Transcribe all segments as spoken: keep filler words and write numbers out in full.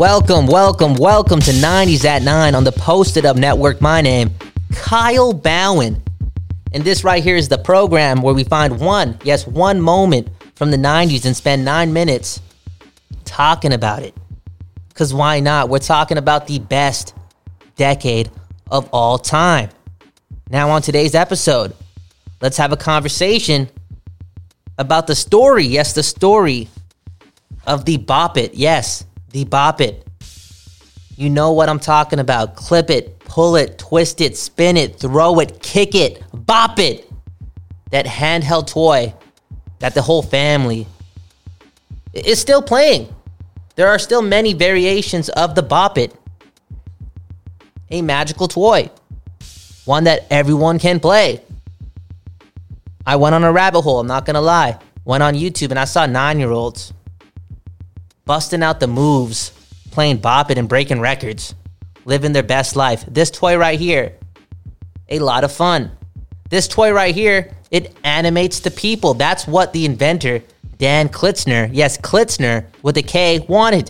Welcome, welcome, welcome to nineties at nine on the Posted Up Network. My name, Kyle Bowen. And this right here is the program where we find one, yes, one moment from the nineties and spend nine minutes talking about it. Because why not? We're talking about the best decade of all time. Now on today's episode, let's have a conversation about the story. Yes, the story of the Bop It. Yes, the Bop It. You know what I'm talking about. Clip it, pull it, twist it, spin it, throw it, kick it, bop it. That handheld toy that the whole family is still playing. There are still many variations of the Bop It. A magical toy. One that everyone can play. I went on a rabbit hole, I'm not going to lie. Went on YouTube and I saw nine-year-olds busting out the moves, playing Bop It and breaking records, living their best life. This toy right here, a lot of fun. This toy right here, it animates the people. That's what the inventor, Dan Klitzner, yes, Klitzner with a K, wanted.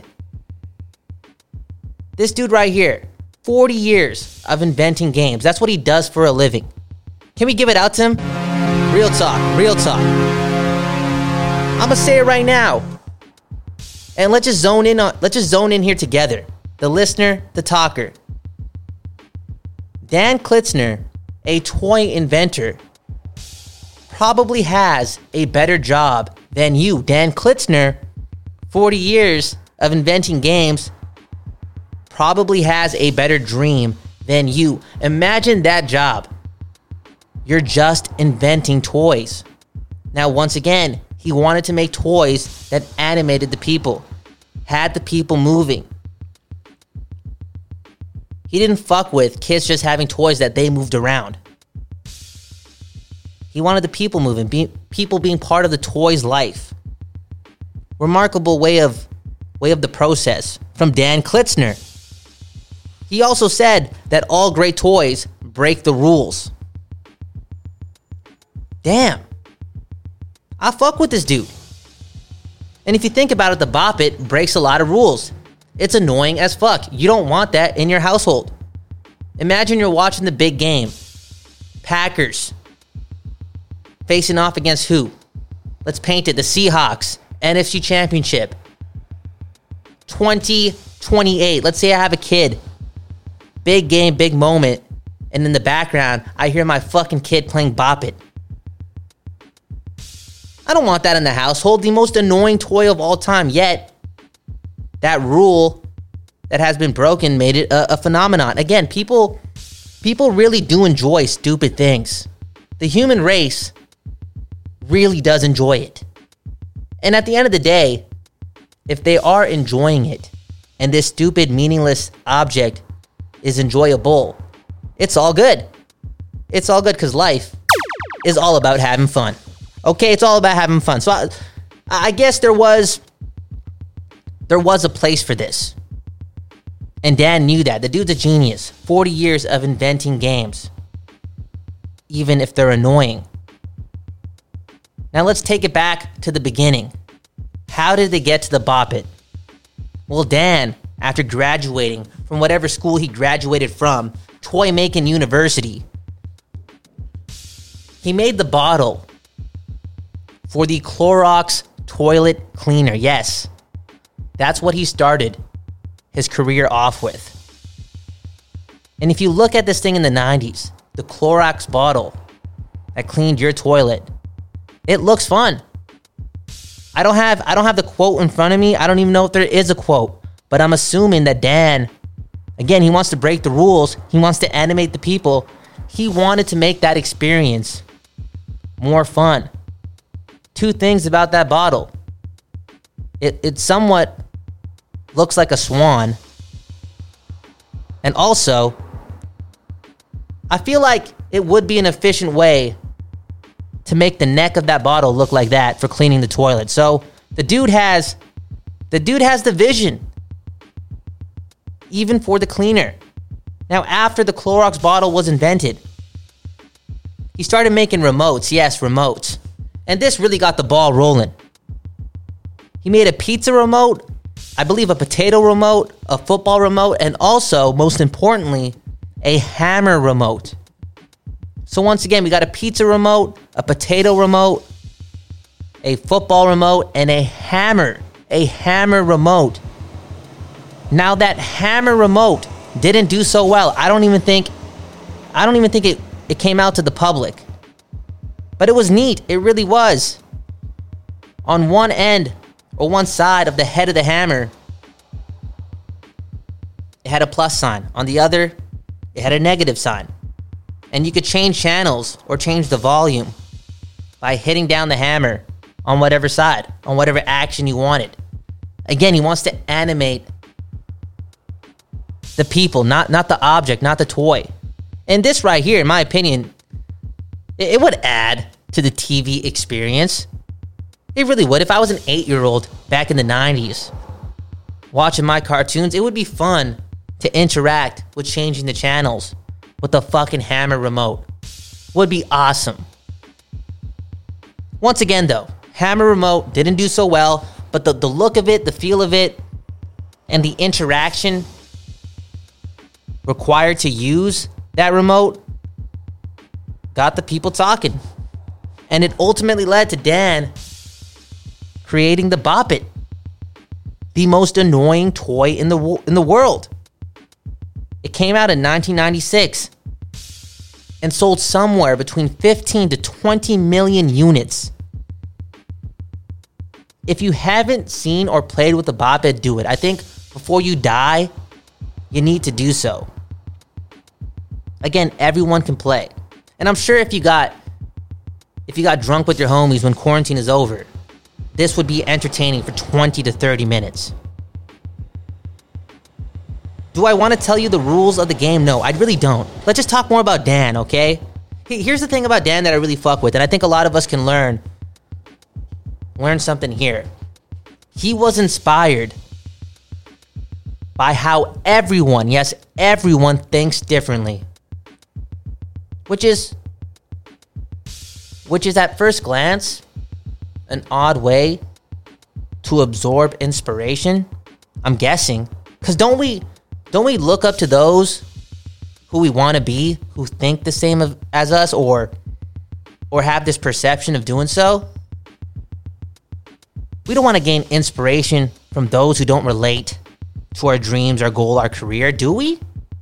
This dude right here, forty years of inventing games. That's what he does for a living. Can we give it out to him? Real talk, real talk. I'm gonna say it right now. And let's just zone in on let's just zone in here together. The listener, the talker. Dan Klitzner, a toy inventor, probably has a better job than you. Dan Klitzner, forty years of inventing games, probably has a better dream than you. Imagine that job. You're just inventing toys. Now, once again, he wanted to make toys that animated the people, had the people moving. He didn't fuck with kids just having toys that they moved around. He wanted the people moving, be, people being part of the toy's life. Remarkable way of way of the process from Dan Klitzner. He also said that all great toys break the rules. Damn. I fuck with this dude. And if you think about it, the Bop It breaks a lot of rules. It's annoying as fuck. You don't want that in your household. Imagine you're watching the big game. Packers facing off against who? Let's paint it. The Seahawks. N F C Championship. twenty twenty-eight. Let's say I have a kid. Big game, big moment. And in the background, I hear my fucking kid playing Bop It. I don't want that in the household. The most annoying toy of all time. Yet, that rule that has been broken made it a, a phenomenon. Again, people, people really do enjoy stupid things. The human race really does enjoy it. And at the end of the day, if they are enjoying it, and this stupid, meaningless object is enjoyable, it's all good. It's all good because life is all about having fun. Okay, it's all about having fun. So I, I guess there was there was a place for this. And Dan knew that. The dude's a genius. forty years of inventing games. Even if they're annoying. Now let's take it back to the beginning. How did they get to the Bop It? Well, Dan, after graduating from whatever school he graduated from, Toy Making University, he made the bottle for the Clorox toilet cleaner. Yes, that's what he started his career off with. And if you look at this thing in the nineties, the Clorox bottle that cleaned your toilet, it looks fun. I don't have I don't have the quote in front of me. I don't even know if there is a quote, but I'm assuming that Dan, again, he wants to break the rules. He wants to animate the people. He wanted to make that experience more fun. Two things about that bottle. It it somewhat looks like a swan. And also, I feel like it would be an efficient way to make the neck of that bottle look like that for cleaning the toilet. So the dude has the dude has the vision. Even for the cleaner. Now, after the Clorox bottle was invented, he started making remotes. Yes, remotes. And this really got the ball rolling. He made a pizza remote I believe, a potato remote, a football remote, and also, most importantly, a hammer remote. So once again, we got a pizza remote, a potato remote, a football remote, and a hammer, a hammer remote. Now that hammer remote didn't do so well. I don't even think, I don't even think it, it came out to the public. But it was neat. It really was. On one end, or one side of the head of the hammer, it had a plus sign. On the other, it had a negative sign. And you could change channels or change the volume by hitting down the hammer on whatever side, on whatever action you wanted. Again, he wants to animate the people, not, not the object, not the toy. And this right here, in my opinion, it, it would add to the T V experience. It really would. If I was an eight-year-old back in the nineties watching my cartoons, it would be fun to interact with changing the channels with the fucking hammer remote. Would be awesome. Once again, though, hammer remote didn't do so well, but the, the look of it, the feel of it, and the interaction required to use that remote got the people talking. And it ultimately led to Dan creating the Bop It, the most annoying toy in the in the world. It came out in nineteen ninety-six and sold somewhere between fifteen to twenty million units. If you haven't seen or played with the Bop It, do it. I think before you die, you need to do so. Again, everyone can play. And I'm sure if you got if you got drunk with your homies when quarantine is over, this would be entertaining for twenty to thirty minutes. Do I want to tell you the rules of the game? No, I really don't. Let's just talk more about Dan, okay? Here's the thing about Dan that I really fuck with, and I think a lot of us can learn learn something here. He was inspired by how everyone, yes, everyone thinks differently. Which is, which is at first glance, an odd way to absorb inspiration, I'm guessing. Because don't we, don't we look up to those who we want to be, who think the same of, as us, or, or have this perception of doing so? We don't want to gain inspiration from those who don't relate to our dreams, our goal, our career, do we?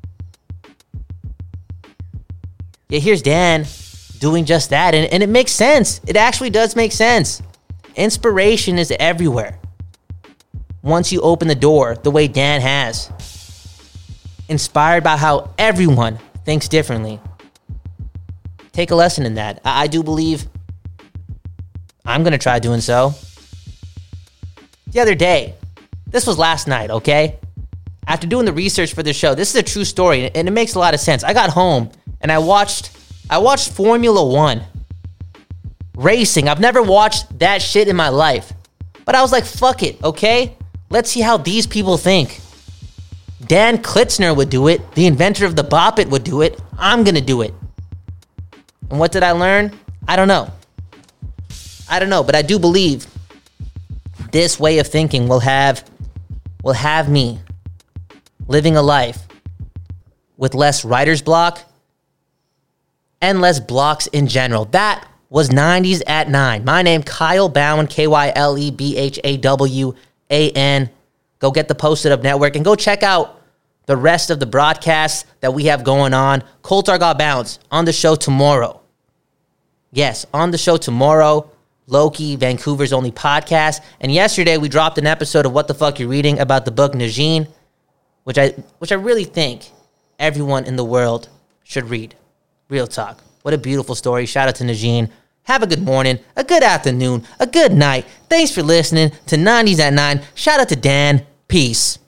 Yeah, here's Dan doing just that, and, and it makes sense. It actually does make sense. Inspiration is everywhere. Once you open the door, the way Dan has. Inspired by how everyone thinks differently. Take a lesson in that. I, I do believe I'm going to try doing so. The other day, this was last night, okay? After doing the research for the show, this is a true story, and it makes a lot of sense. I got home, and I watched, I watched Formula One. Racing. I've never watched that shit in my life. But I was like, fuck it, okay? Let's see how these people think. Dan Klitzner would do it. The inventor of the Bop It would do it. I'm gonna do it. And what did I learn? I don't know. I don't know, but I do believe this way of thinking will have will have me living a life with less writer's block and less blocks in general. That was nineties at nine. My name, Kyle Bowen, K Y L E B H A W A N. Go get the Posted Up Network and go check out the rest of the broadcasts that we have going on. Coltar Got Bounce on the show tomorrow. Yes, on the show tomorrow. Loki, Vancouver's only podcast. And yesterday we dropped an episode of What the Fuck You're Reading about the book Najin, which I which I really think everyone in the world should read. Real talk. What a beautiful story. Shout out to Najin. Have a good morning, a good afternoon, a good night. Thanks for listening to nineties at nine. Shout out to Dan. Peace.